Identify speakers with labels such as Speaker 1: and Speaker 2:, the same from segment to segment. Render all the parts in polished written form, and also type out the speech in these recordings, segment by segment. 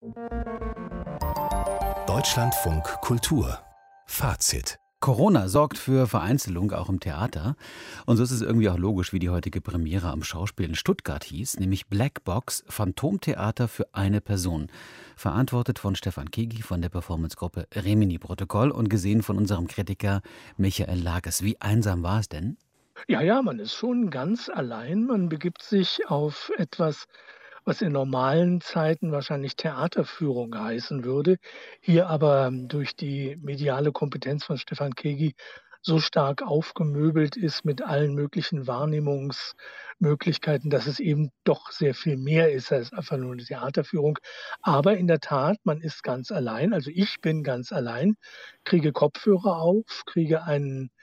Speaker 1: Deutschlandfunk Kultur Fazit.
Speaker 2: Corona sorgt für Vereinzelung auch im Theater. Und so ist es irgendwie auch logisch, wie die heutige Premiere am Schauspiel in Stuttgart hieß, nämlich Black Box, Phantomtheater für eine Person. Verantwortet von Stefan Kegi von der Performancegruppe Rimini Protokoll und gesehen von unserem Kritiker Michael Lages. Wie einsam war es denn?
Speaker 3: Ja, ja, man ist schon ganz allein. Man begibt sich auf etwas, was in normalen Zeiten wahrscheinlich Theaterführung heißen würde, hier aber durch die mediale Kompetenz von Stefan Kegi so stark aufgemöbelt ist mit allen möglichen Wahrnehmungsmöglichkeiten, dass es eben doch sehr viel mehr ist als einfach nur eine Theaterführung. Aber in der Tat, man ist ganz allein. Also ich bin ganz allein, kriege Kopfhörer auf, kriege einen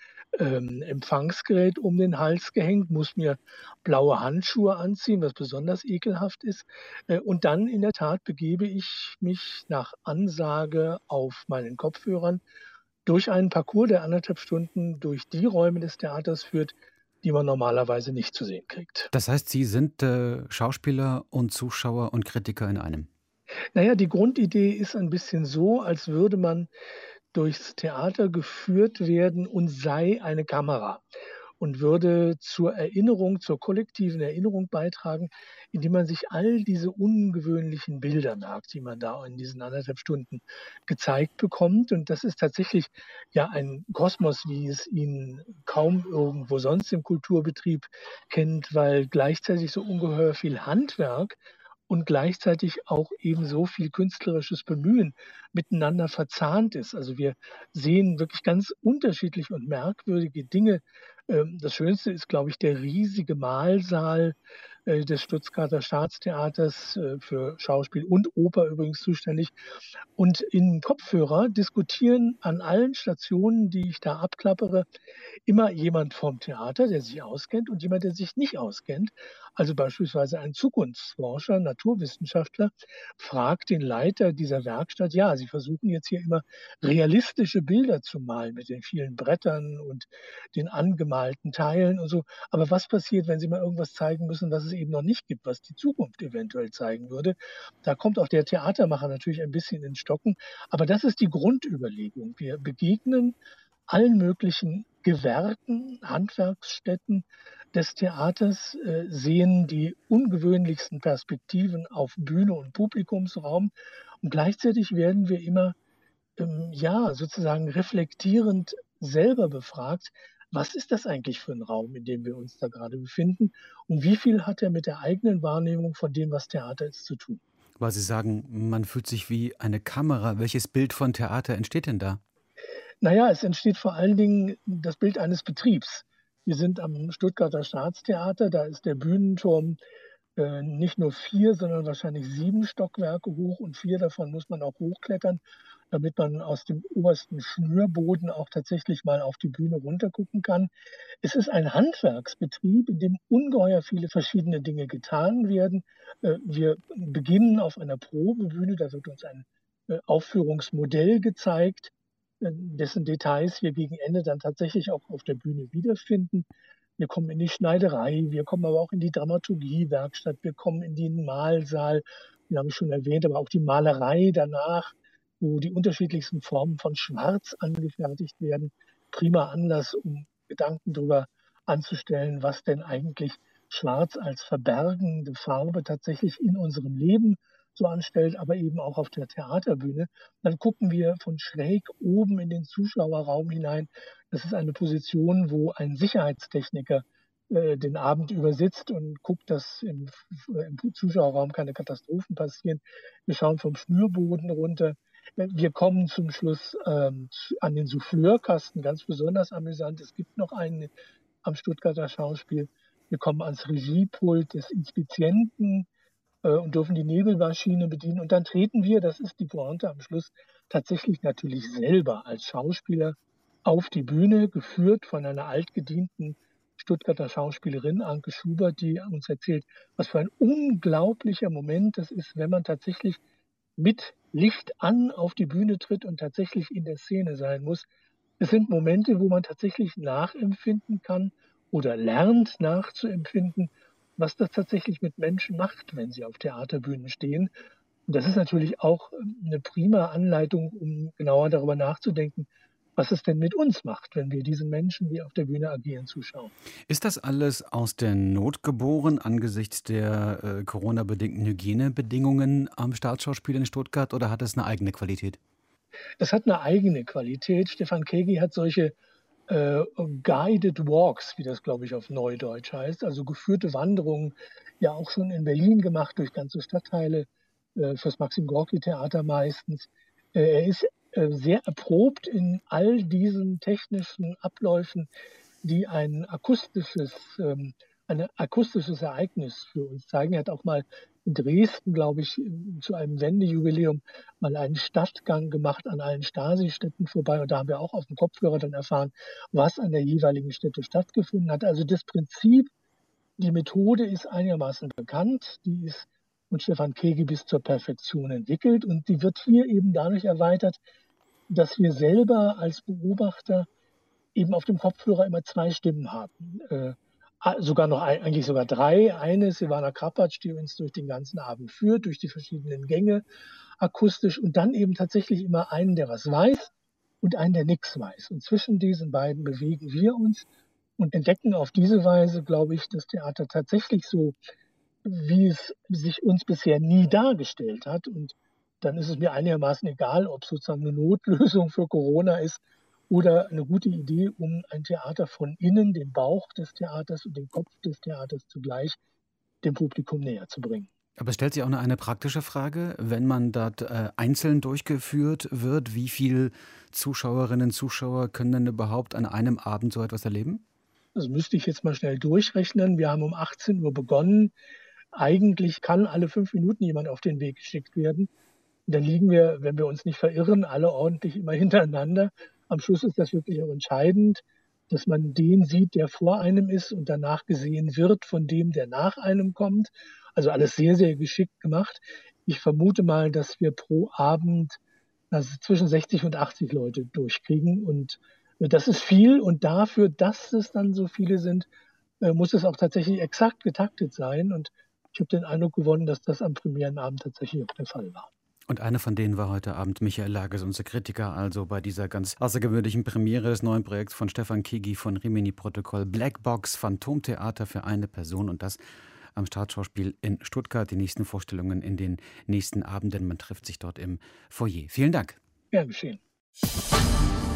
Speaker 3: Empfangsgerät um den Hals gehängt, muss mir blaue Handschuhe anziehen, was besonders ekelhaft ist. Und dann in der Tat begebe ich mich nach Ansage auf meinen Kopfhörern durch einen Parcours, der 1,5 Stunden durch die Räume des Theaters führt, die man normalerweise nicht zu sehen kriegt.
Speaker 2: Das heißt, Sie sind Schauspieler und Zuschauer und Kritiker in einem.
Speaker 3: Na ja, die Grundidee ist ein bisschen so, als würde man durchs Theater geführt werden und sei eine Kamera und würde zur Erinnerung, zur kollektiven Erinnerung beitragen, indem man sich all diese ungewöhnlichen Bilder merkt, die man da in diesen 1,5 Stunden gezeigt bekommt. Und das ist tatsächlich ja ein Kosmos, wie es ihn kaum irgendwo sonst im Kulturbetrieb kennt, weil gleichzeitig so ungeheuer viel Handwerk und gleichzeitig auch eben so viel künstlerisches Bemühen miteinander verzahnt ist. Also wir sehen wirklich ganz unterschiedliche und merkwürdige Dinge. Das Schönste ist, glaube ich, der riesige Mahlsaal des Stuttgarter Staatstheaters, für Schauspiel und Oper übrigens zuständig. Und in Kopfhörer diskutieren an allen Stationen, die ich da abklappere, immer jemand vom Theater, der sich auskennt und jemand, der sich nicht auskennt. Also beispielsweise ein Zukunftsforscher, Naturwissenschaftler, fragt den Leiter dieser Werkstatt, ja, Sie versuchen jetzt hier immer realistische Bilder zu malen mit den vielen Brettern und den angemalten Teilen und so. Aber was passiert, wenn Sie mal irgendwas zeigen müssen, was es eben noch nicht gibt, was die Zukunft eventuell zeigen würde? Da kommt auch der Theatermacher natürlich ein bisschen ins Stocken. Aber das ist die Grundüberlegung. Wir begegnen allen möglichen Gewerken, Handwerksstätten des Theaters, sehen die ungewöhnlichsten Perspektiven auf Bühne und Publikumsraum. Und gleichzeitig werden wir immer, ja, sozusagen reflektierend selber befragt: „Was ist das eigentlich für ein Raum, in dem wir uns da gerade befinden? Und wie viel hat er mit der eigenen Wahrnehmung von dem, was Theater ist, zu tun?“
Speaker 2: Weil Sie sagen, man fühlt sich wie eine Kamera. Welches Bild von Theater entsteht denn da?
Speaker 3: Na ja, es entsteht vor allen Dingen das Bild eines Betriebs. Wir sind am Stuttgarter Staatstheater, da ist der Bühnenturm, nicht nur 4, sondern wahrscheinlich 7 Stockwerke hoch und 4 davon muss man auch hochklettern, damit man aus dem obersten Schnürboden auch tatsächlich mal auf die Bühne runtergucken kann. Es ist ein Handwerksbetrieb, in dem ungeheuer viele verschiedene Dinge getan werden. Wir beginnen auf einer Probebühne, da wird uns ein, Aufführungsmodell gezeigt, dessen Details wir gegen Ende dann tatsächlich auch auf der Bühne wiederfinden. Wir kommen in die Schneiderei, wir kommen aber auch in die Dramaturgiewerkstatt, wir kommen in den Mahlsaal, den habe ich schon erwähnt, aber auch die Malerei danach, wo die unterschiedlichsten Formen von Schwarz angefertigt werden. Prima Anlass, um Gedanken darüber anzustellen, was denn eigentlich Schwarz als verbergende Farbe tatsächlich in unserem Leben so anstellt, aber eben auch auf der Theaterbühne. Dann gucken wir von schräg oben in den Zuschauerraum hinein. Das ist eine Position, wo ein Sicherheitstechniker den Abend über sitzt und guckt, dass im Zuschauerraum keine Katastrophen passieren. Wir schauen vom Schnürboden runter. Wir kommen zum Schluss an den Souffleurkasten, ganz besonders amüsant. Es gibt noch einen am Stuttgarter Schauspiel. Wir kommen ans Regiepult des Inspizienten und dürfen die Nebelmaschine bedienen. Und dann treten wir, das ist die Pointe am Schluss, tatsächlich natürlich selber als Schauspieler auf die Bühne, geführt von einer altgedienten Stuttgarter Schauspielerin, Anke Schubert, die uns erzählt, was für ein unglaublicher Moment das ist, wenn man tatsächlich mit Licht an auf die Bühne tritt und tatsächlich in der Szene sein muss. Es sind Momente, wo man tatsächlich nachempfinden kann oder lernt nachzuempfinden, was das tatsächlich mit Menschen macht, wenn sie auf Theaterbühnen stehen. Und das ist natürlich auch eine prima Anleitung, um genauer darüber nachzudenken, was es denn mit uns macht, wenn wir diesen Menschen, die auf der Bühne agieren, zuschauen.
Speaker 2: Ist das alles aus der Not geboren angesichts der Corona-bedingten Hygienebedingungen am Staatsschauspiel in Stuttgart oder hat es eine eigene Qualität?
Speaker 3: Das hat eine eigene Qualität. Stefan Kegi hat solche Guided Walks, wie das, glaube ich, auf Neudeutsch heißt, also geführte Wanderungen, ja auch schon in Berlin gemacht durch ganze Stadtteile, fürs Maxim Gorki Theater meistens. Er ist sehr erprobt in all diesen technischen Abläufen, die ein akustisches Ereignis für uns zeigen. Er hat auch mal in Dresden, glaube ich, zu einem Wendejubiläum mal einen Stadtgang gemacht an allen Stasi-Städten vorbei. Und da haben wir auch auf dem Kopfhörer dann erfahren, was an der jeweiligen Stätte stattgefunden hat. Also das Prinzip, die Methode ist einigermaßen bekannt. Die ist von Stefan Kegi bis zur Perfektion entwickelt. Und die wird hier eben dadurch erweitert, dass wir selber als Beobachter eben auf dem Kopfhörer immer zwei Stimmen haben. Eigentlich sogar drei. Eine ist Ivana Krapatsch, die uns durch den ganzen Abend führt, durch die verschiedenen Gänge akustisch und dann eben tatsächlich immer einen, der was weiß und einen, der nichts weiß. Und zwischen diesen beiden bewegen wir uns und entdecken auf diese Weise, glaube ich, das Theater tatsächlich so, wie es sich uns bisher nie dargestellt hat. Und dann ist es mir einigermaßen egal, ob sozusagen eine Notlösung für Corona ist oder eine gute Idee, um ein Theater von innen, den Bauch des Theaters und den Kopf des Theaters zugleich dem Publikum näher zu bringen.
Speaker 2: Aber es stellt sich auch eine praktische Frage, wenn man dort einzeln durchgeführt wird, wie viele Zuschauerinnen und Zuschauer können denn überhaupt an einem Abend so etwas erleben?
Speaker 3: Das müsste ich jetzt mal schnell durchrechnen. Wir haben um 18 Uhr begonnen. Eigentlich kann alle 5 Minuten jemand auf den Weg geschickt werden. Und dann liegen wir, wenn wir uns nicht verirren, alle ordentlich immer hintereinander. Am Schluss ist das wirklich auch entscheidend, dass man den sieht, der vor einem ist und danach gesehen wird von dem, der nach einem kommt. Also alles sehr, sehr geschickt gemacht. Ich vermute mal, dass wir pro Abend zwischen 60 und 80 Leute durchkriegen. Und das ist viel. Und dafür, dass es dann so viele sind, muss es auch tatsächlich exakt getaktet sein. Und ich habe den Eindruck gewonnen, dass das am Premierenabend tatsächlich auch der Fall war.
Speaker 2: Und einer von denen war heute Abend Michael Lages, unser Kritiker, also bei dieser ganz außergewöhnlichen Premiere des neuen Projekts von Stefan Kegi von Rimini Protokoll, Black Box, Phantomtheater für eine Person und das am Staatsschauspiel in Stuttgart. Die nächsten Vorstellungen in den nächsten Abenden. Man trifft sich dort im Foyer. Vielen Dank.
Speaker 3: Gern geschehen.